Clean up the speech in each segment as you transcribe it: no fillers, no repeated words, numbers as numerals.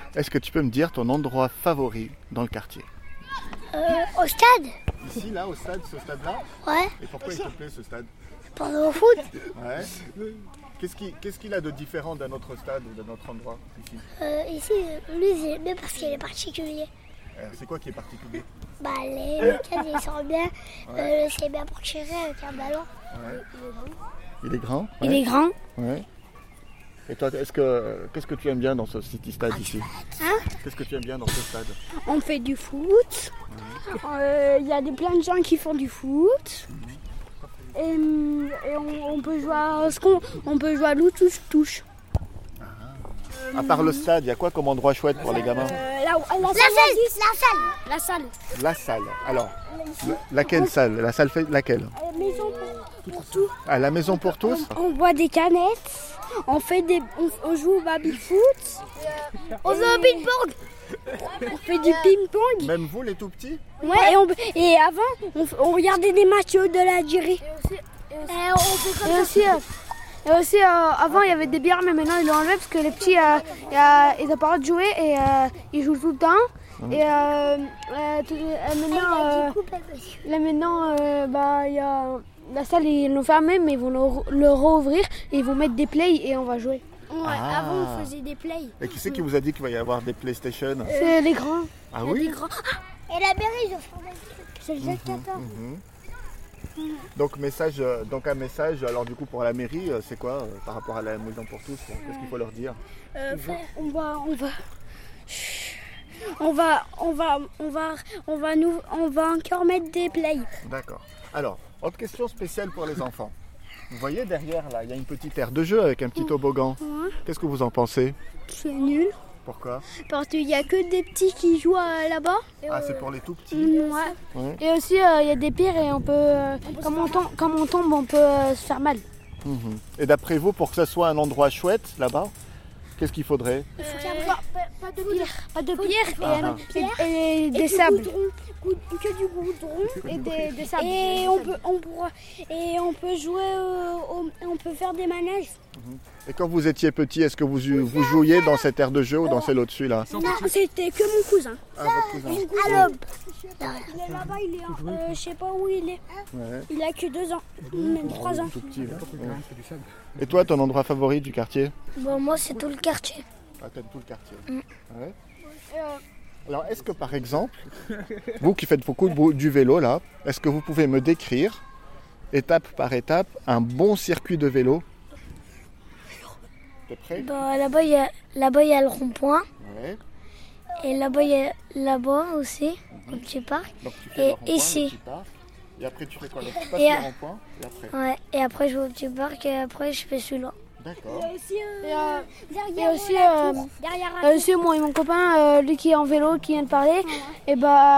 Est-ce que tu peux me dire ton endroit favori dans le quartier? Au stade? Ici, là, au stade, ce stade-là? Ouais. Et pourquoi il te plaît ce stade? Pendant le foot? Ouais. Qu'est-ce qu'il a de différent d'un autre stade ou d'un autre endroit ici? Ici, lui, j'aime bien parce qu'il est particulier. C'est quoi qui est particulier? Bah, les cases, ils sont bien. C'est bien pour tirer avec un ballon. Ouais. Il est grand? Il est grand. Ouais. Et toi, qu'est-ce que tu aimes bien dans ce City Stade ici? Hein? Qu'est-ce que tu aimes bien dans ce stade? On fait du foot. Il y a plein de gens qui font du foot. Et on peut jouer à l'eau touche. À part le stade, il y a quoi comme endroit chouette pour les gamins? La salle. La salle. Alors, laquelle salle? La salle fait laquelle? Maison pour tout. À la maison pour tous? On boit des canettes. On joue au baby-foot. On joue au ping-pong. On fait du ping-pong. Même vous, les tout petits? Ouais, et avant, on regardait des matchs de la durée. Et aussi, avant, il y avait des bières, mais maintenant, ils l'ont enlevé parce que les petits, ils n'ont pas le droit de jouer et ils jouent tout le temps. Et maintenant, il y a la salle, ils l'ont fermée, mais ils vont le rouvrir et ils vont mettre des plays et on va jouer. Ouais, avant, on faisait des plays. Et qui c'est qui vous a dit qu'il va y avoir des PlayStation? C'est les grands. Ah oui? Et la mairie, ils ont fait des trucs. C'est le 14. Donc un message, alors du coup pour la mairie, c'est quoi par rapport à la maison pour tous? Qu'est-ce qu'il faut leur dire? On va encore mettre des plays. D'accord. Alors, autre question spéciale pour les enfants. Vous voyez derrière là, il y a une petite aire de jeu avec un petit toboggan. Qu'est-ce que vous en pensez? C'est nul. Pourquoi? Parce qu'il n'y a que des petits qui jouent là-bas. Ah, c'est pour les tout petits? Ouais. Et aussi, il y a des pires et on peut, comme on tombe, on peut se faire mal. Et d'après vous, pour que ça soit un endroit chouette là-bas, qu'est-ce qu'il faudrait? Pas de pierre et des sables. Que du goudron et des sables. Et on peut jouer, on peut faire des manèges. Et quand vous étiez petit, est-ce que vous jouiez dans cette aire de jeu ou dans celle au-dessus là? Non, c'était que mon cousin. Ah, votre cousin. À l'aube. Il est là-bas, il est, je sais pas où il est. Ouais. Il a que 2 ans, même 3 ans. Tout petit, là. Ouais. Et toi, ton endroit favori du quartier? Bon, moi, c'est tout le quartier. Ah, t'aimes tout le quartier. Ouais. Alors, est-ce que par exemple, vous qui faites beaucoup du vélo là, est-ce que vous pouvez me décrire, étape par étape, un bon circuit de vélo? T'es prêt? Bah, là-bas, il y a le rond-point. Ouais. Et là-bas, il y a là-bas aussi, au petit parc. Donc, tu fais le rond-point, ici. le petit parc. Et après, tu fais quoi? Donc, tu passes le rond-point et après? Ouais, et après, je vais au petit parc et après, je fais celui-là. D'accord. Et aussi, moi et mon copain, lui qui est en vélo, qui vient de parler, et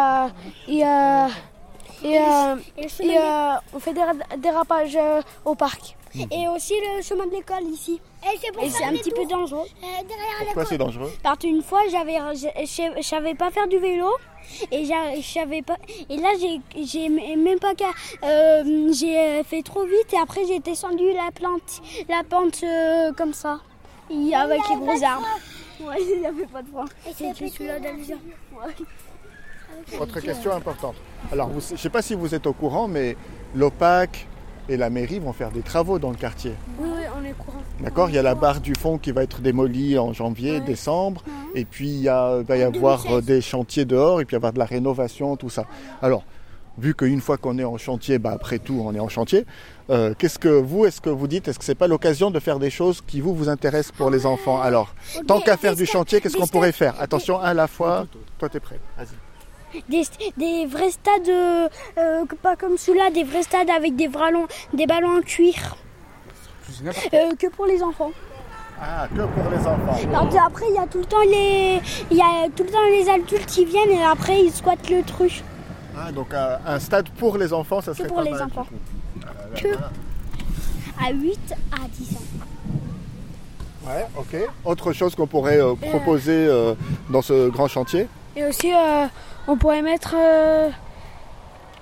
on fait des dérapages au parc. Et aussi le chemin de l'école ici. Et c'est un petit peu dangereux. Pourquoi c'est dangereux? Parce qu'une fois, je savais pas faire du vélo. Et je savais pas. Et là, j'ai même pas qu'à. J'ai fait trop vite et après j'ai descendu la pente comme ça, avec les gros arbres. Ouais, il n'y avait pas de frein. Et c'est celui-là d'Alisa. Autre question importante. Alors, je ne sais pas si vous êtes au courant, mais l'OPAC et la mairie vont faire des travaux dans le quartier. Oui, on est courant. D'accord, il y a la barre du fond qui va être démolie en janvier, décembre, et puis il va y avoir des chantiers dehors, et puis il va y avoir de la rénovation, tout ça. Alors, vu qu'une fois qu'on est en chantier, après tout, on est en chantier, est-ce que vous dites, est-ce que c'est pas l'occasion de faire des choses qui vous intéressent pour les enfants? Alors, tant qu'à faire du chantier, qu'est-ce qu'on pourrait faire? Attention, un à la fois. Toi, t'es prêt? Vas-y. Des vrais stades, pas comme celui-là, des vrais stades avec des ballons en cuir. Que pour les enfants. Ah, que pour les enfants. Alors, après, il y a tout le temps les adultes qui viennent et après ils squattent le truc. Ah, donc un stade pour les enfants, ça serait pour pas les mal, enfants. Du coup. À 8 à 10 ans. Ouais, ok. Autre chose qu'on pourrait proposer dans ce grand chantier? Et aussi, on pourrait mettre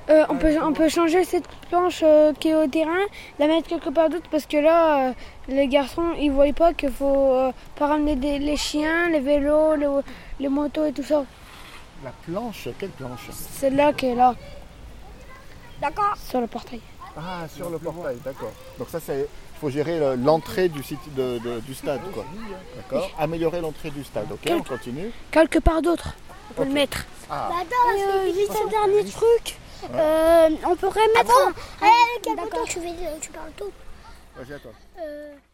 On peut changer cette planche qui est au terrain, la mettre quelque part d'autre parce que là, les garçons, ils voient pas qu'il faut pas ramener les chiens, les vélos, les motos et tout ça. La planche, quelle planche? Celle-là qui est là. D'accord. Sur le portail. Ah, sur le portail, d'accord. Donc ça, il faut gérer l'entrée du stade, quoi. D'accord. Améliorer l'entrée du stade, ok, on continue. Quelque part d'autre, on peut le mettre. Ah. Juste un dernier truc. On pourrait mettre... Allez, calme-toi, tu parles tout. Vas-y, attends.